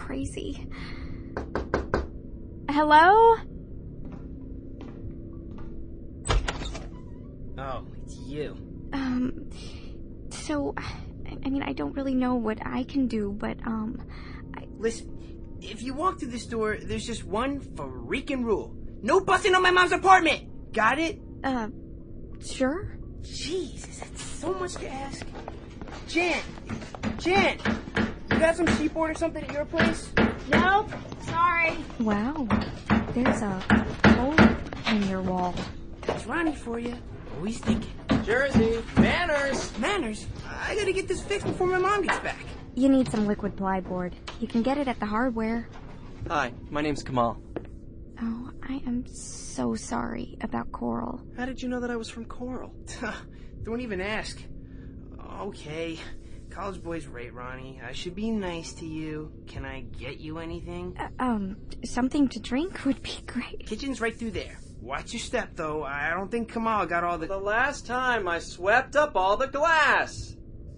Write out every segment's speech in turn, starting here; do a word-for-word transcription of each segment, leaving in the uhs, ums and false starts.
crazy. Hello? Oh, it's you. Um, so, I mean, I don't really know what I can do, but, um... I... Listen, if you walk through this door, there's just one freaking rule. No busting on my mom's apartment! Got it? Uh, sure? Jesus, that's so much to ask. Jan! Jan! You got some sheepboard or something at your place? Nope. Sorry. Wow. There's a hole in your wall. That's Ronnie for you. Always thinking. Jersey, manners! Manners? I gotta get this fixed before my mom gets back. You need some liquid plyboard. You can get it at the hardware. Hi, my name's Kamal. Oh, I am so sorry about Coral. How did you know that I was from Coral? Don't even ask. Okay. College boy's right, Ronnie. I should be nice to you. Can I get you anything? Uh, um, something to drink would be great. Kitchen's right through there. Watch your step, though. I don't think Kamal got all the... The last time I swept up all the glass!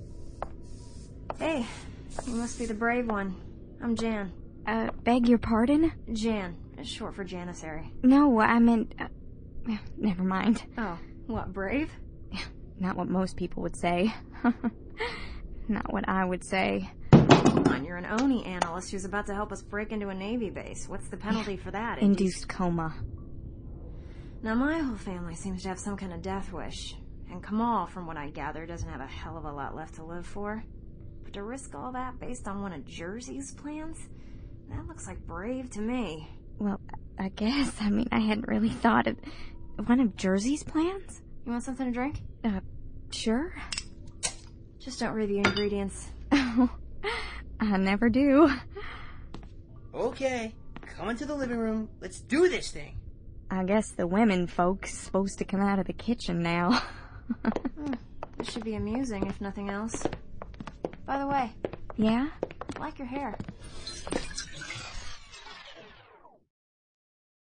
Hey, you must be the brave one. I'm Jan. Uh, beg your pardon? Jan. It's short for Janissary. No, I meant... Uh, never mind. Oh, what, brave? Not what most people would say. Not what I would say. Come on, you're an Oni analyst who's about to help us break into a Navy base. What's the penalty for that? Induced coma. Now, my whole family seems to have some kind of death wish. And Kamal, from what I gather, doesn't have a hell of a lot left to live for. But to risk all that based on one of Jersey's plans? That looks like brave to me. Well, I guess. I mean, I hadn't really thought of one of Jersey's plans. You want something to drink? Uh, sure. Just don't read the ingredients. Oh, I never do. Okay, come into the living room. Let's do this thing. I guess the women folks supposed to come out of the kitchen now. hmm, this should be amusing, if nothing else. By the way. Yeah? I like your hair.